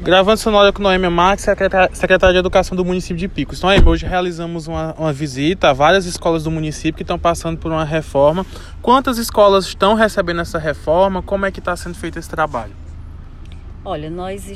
Gravando sonora com Noêmia Marques, secretária de Educação do município de Picos. Noêmia, hoje realizamos uma visita a várias escolas do município que estão passando por uma reforma. Quantas escolas estão recebendo essa reforma? Como é que está sendo feito esse trabalho? Olha,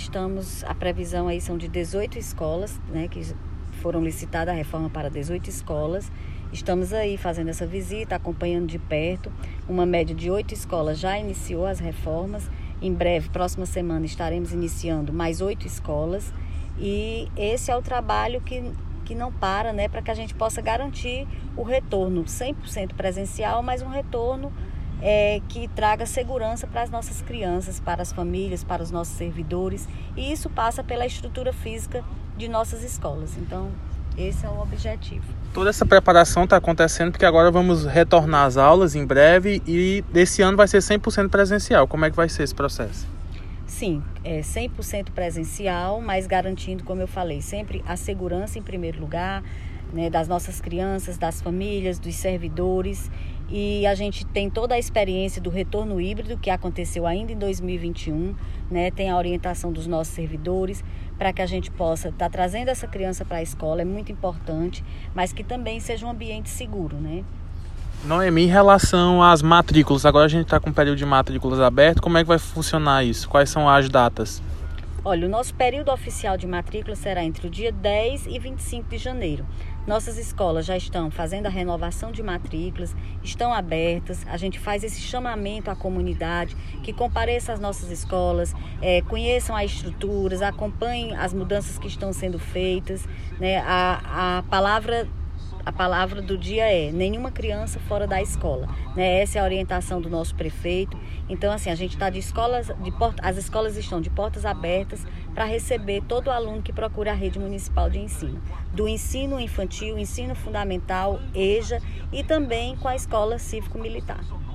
a previsão aí são de 18 escolas, né, que foram licitadas a reforma para 18 escolas. Estamos aí fazendo essa visita, acompanhando de perto. Uma média de 8 escolas já iniciou as reformas. Em breve, próxima semana, estaremos iniciando mais 8 escolas. E esse é o trabalho que não para, né, para que a gente possa garantir o retorno 100% presencial, mas um retorno que traga segurança para as nossas crianças, para as famílias, para os nossos servidores. E isso passa pela estrutura física de nossas escolas. Então, esse é o objetivo. Toda essa preparação está acontecendo porque agora vamos retornar às aulas em breve e esse ano vai ser 100% presencial. Como é que vai ser esse processo? Sim, é 100% presencial, mas garantindo, como eu falei, sempre a segurança em primeiro lugar, né, das nossas crianças, das famílias, dos servidores. E a gente tem toda a experiência do retorno híbrido que aconteceu ainda em 2021, né? Tem a orientação dos nossos servidores para que a gente possa estar trazendo essa criança para a escola, é muito importante, mas que também seja um ambiente seguro, né? Noemi, em relação às matrículas, agora a gente está com o período de matrículas aberto, como é que vai funcionar isso? Quais são as datas? Olha, o nosso período oficial de matrícula será entre o dia 10 e 25 de janeiro. Nossas escolas já estão fazendo a renovação de matrículas, estão abertas, a gente faz esse chamamento à comunidade, que compareça às nossas escolas, conheçam as estruturas, acompanhem as mudanças que estão sendo feitas, né? A palavra do dia é nenhuma criança fora da escola, né? Essa é a orientação do nosso prefeito. Então, assim, a gente está as escolas estão de portas abertas para receber todo aluno que procura a rede municipal de ensino, do ensino infantil, ensino fundamental, EJA e também com a escola cívico-militar.